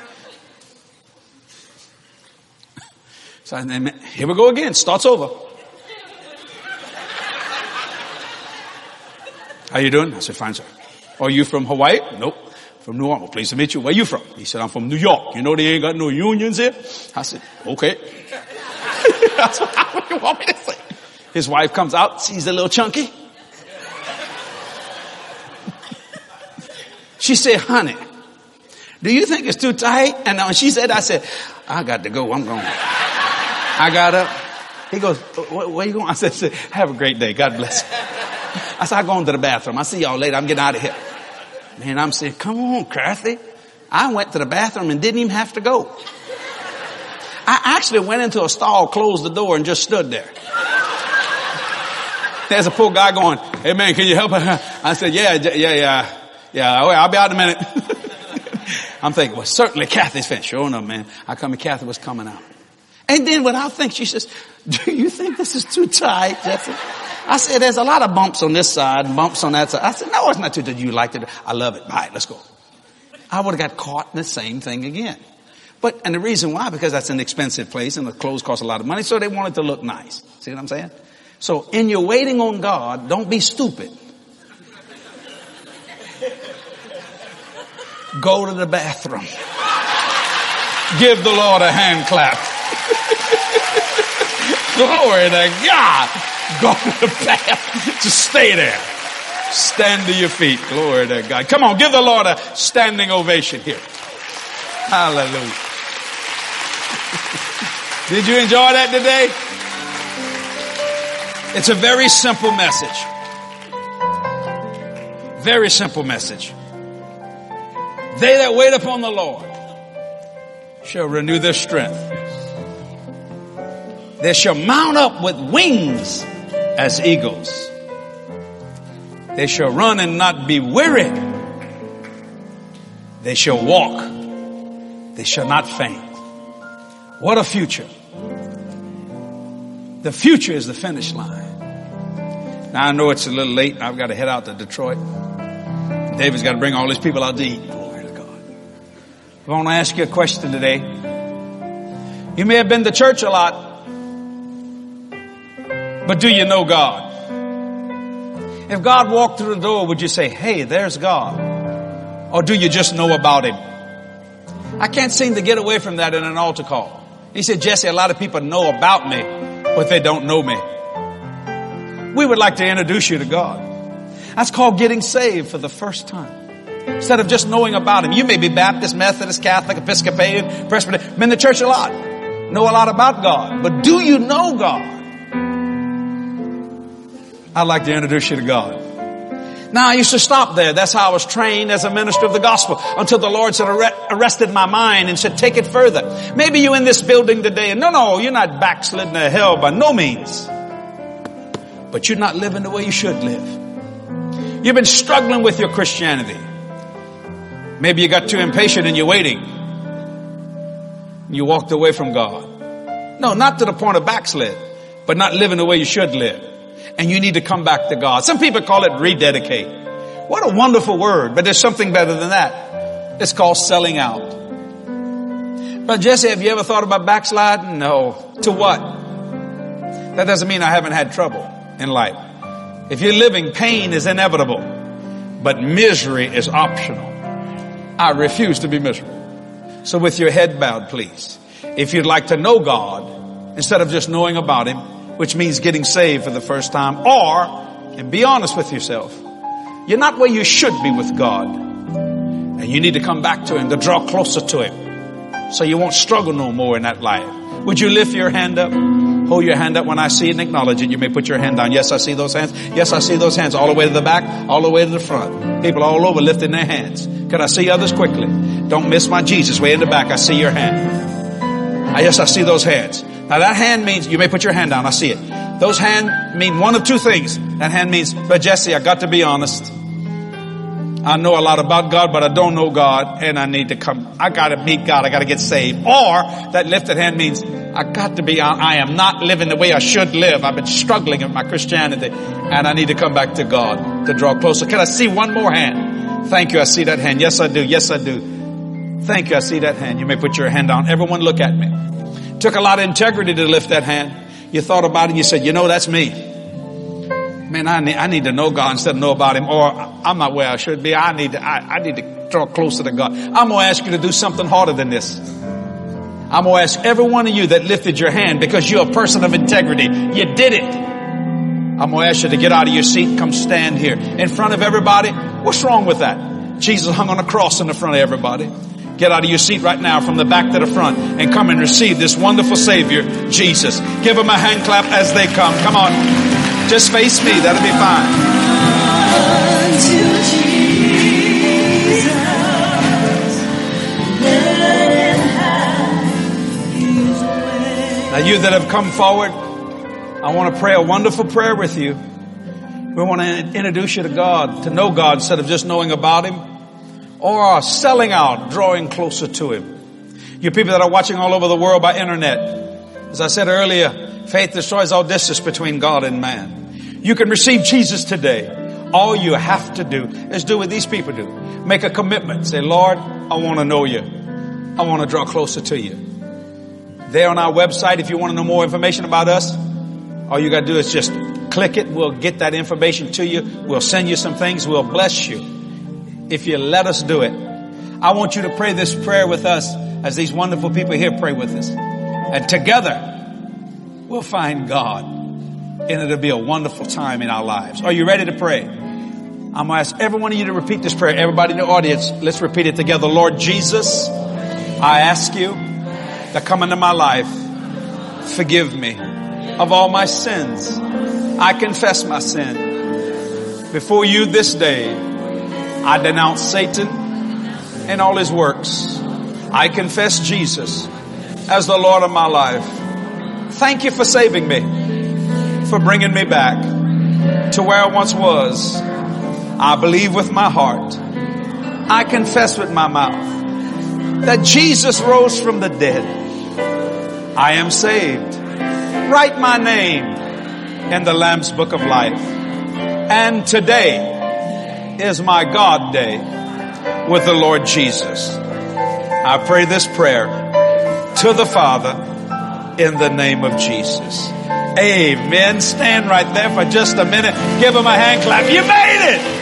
Speaker 1: So here we go again. Starts over. How you doing? I said, fine, sir. Are you from Hawaii? Nope. From New Orleans. Pleased to meet you. Where you from? He said, I'm from New York. You know they ain't got no unions here? I said, okay. That's what you want me to say. His wife comes out, sees a little chunky. She said, honey, do you think it's too tight? And when she said, I said, I got to go. I'm going. I got up. He goes, where you going? I said, have a great day. God bless you. I said, I'm going to the bathroom. I'll see y'all later. I'm getting out of here. Man, I'm saying, come on, Kathy. I went to the bathroom and didn't even have to go. I actually went into a stall, closed the door, and just stood there. There's a poor guy going, hey man, can you help her? I said, yeah. I'll be out in a minute. I'm thinking, well, certainly Kathy's finished. Sure enough, man. I come and Kathy was coming out. And then without thinking, she says, do you think this is too tight, Jesse? I said, there's a lot of bumps on this side and bumps on that side. I said, no, it's not too tight. You liked it. I love it. All right, let's go. I would have got caught in the same thing again. And the reason why, because that's an expensive place and the clothes cost a lot of money, so they want it to look nice. See what I'm saying? So in your waiting on God, don't be stupid. Go to the bathroom. Give the Lord a hand clap. Glory to God. Go to the bathroom. Just stay there. Stand to your feet. Glory to God. Come on, give the Lord a standing ovation here. Hallelujah. Did you enjoy that today? It's a very simple message. Very simple message. They that wait upon the Lord shall renew their strength. They shall mount up with wings as eagles. They shall run and not be weary. They shall walk. They shall not faint. What a future. The future is the finish line. Now I know it's a little late. I've got to head out to Detroit. David's got to bring all these people out to eat. Glory to God. I want to ask you a question today. You may have been to church a lot, but do you know God? If God walked through the door, would you say, hey, there's God? Or do you just know about Him? I can't seem to get away from that in an altar call. He said, Jesse, a lot of people know about me, but they don't know me. We would like to introduce you to God. That's called getting saved for the first time. Instead of just knowing about Him. You may be Baptist, Methodist, Catholic, Episcopalian, Presbyterian, been to church a lot. Know a lot about God. But do you know God? I'd like to introduce you to God. Now I used to stop there. That's how I was trained as a minister of the gospel until the Lord said, arrested my mind and said, take it further. Maybe you're in this building today and no, you're not backslidden to hell by no means. But you're not living the way you should live. You've been struggling with your Christianity. Maybe you got too impatient and you're waiting. You walked away from God. No, not to the point of backslid. but not living the way you should live. And you need to come back to God. Some people call it rededicate. What a wonderful word, but there's something better than that. It's called selling out. But Jesse, have you ever thought about backsliding? No. To what? That doesn't mean I haven't had trouble in life. If you're living, pain is inevitable, but misery is optional. I refuse to be miserable. So with your head bowed, please, if you'd like to know God instead of just knowing about Him, which means getting saved for the first time, and be honest with yourself, you're not where you should be with God, and you need to come back to Him to draw closer to Him so you won't struggle no more in that life. Would you lift your hand up? Hold your hand up when I see it and acknowledge it. You may put your hand down. Yes, I see those hands. Yes, I see those hands all the way to the back, all the way to the front. People all over lifting their hands. Can I see others quickly? Don't miss my Jesus. Way in the back, I see your hand. Yes, I see those hands. Now that hand means, you may put your hand down. I see it. Those hands mean one of two things. That hand means, but Jesse, I got to be honest. I know a lot about God, but I don't know God, and I need to come. I got to meet God. I got to get saved. Or that lifted hand means I got to be. I am not living the way I should live. I've been struggling with my Christianity, and I need to come back to God to draw closer. Can I see one more hand? Thank you. I see that hand. Yes, I do. Yes, I do. Thank you. I see that hand. You may put your hand down. Everyone, look at me. Took a lot of integrity to lift that hand. You thought about it and you said, you know, that's me. Man, I need to know God instead of know about Him, or I'm not where I should be. I need to draw closer to God. I'm going to ask you to do something harder than this. I'm going to ask every one of you that lifted your hand, because you're a person of integrity. You did it. I'm going to ask you to get out of your seat and come stand here in front of everybody. What's wrong with that? Jesus hung on a cross in the front of everybody. Get out of your seat right now from the back to the front and come and receive this wonderful Savior, Jesus. Give Him a hand clap as they come. Come on. Just face me. That'll be fine. Now you that have come forward, I want to pray a wonderful prayer with you. We want to introduce you to God, to know God instead of just knowing about Him, or selling out, drawing closer to Him. You people that are watching all over the world by internet, as I said earlier, faith destroys all distance between God and man. You can receive Jesus today. All you have to do is do what these people do. Make a commitment. Say, Lord, I want to know You. I want to draw closer to You. There on our website, if you want to know more information about us, all you got to do is just click it. We'll get that information to you. We'll send you some things. We'll bless you if you let us do it. I want you to pray this prayer with us as these wonderful people here pray with us. And together, we'll find God. And it'll be a wonderful time in our lives. Are you ready to pray? I'm going to ask every one of you to repeat this prayer. Everybody in the audience, let's repeat it together. Lord Jesus, I ask You to come into my life. Forgive me of all my sins. I confess my sin. Before You this day, I denounce Satan and all his works. I confess Jesus as the Lord of my life. Thank You for saving me, for bringing me back to where I once was. I believe with my heart, I confess with my mouth that Jesus rose from the dead. I am saved. Write my name in the Lamb's Book of Life. And today is my God day with the Lord Jesus. I pray this prayer to the Father in the name of Jesus. Amen. Stand right there for just a minute. Give Him a hand clap. You made it.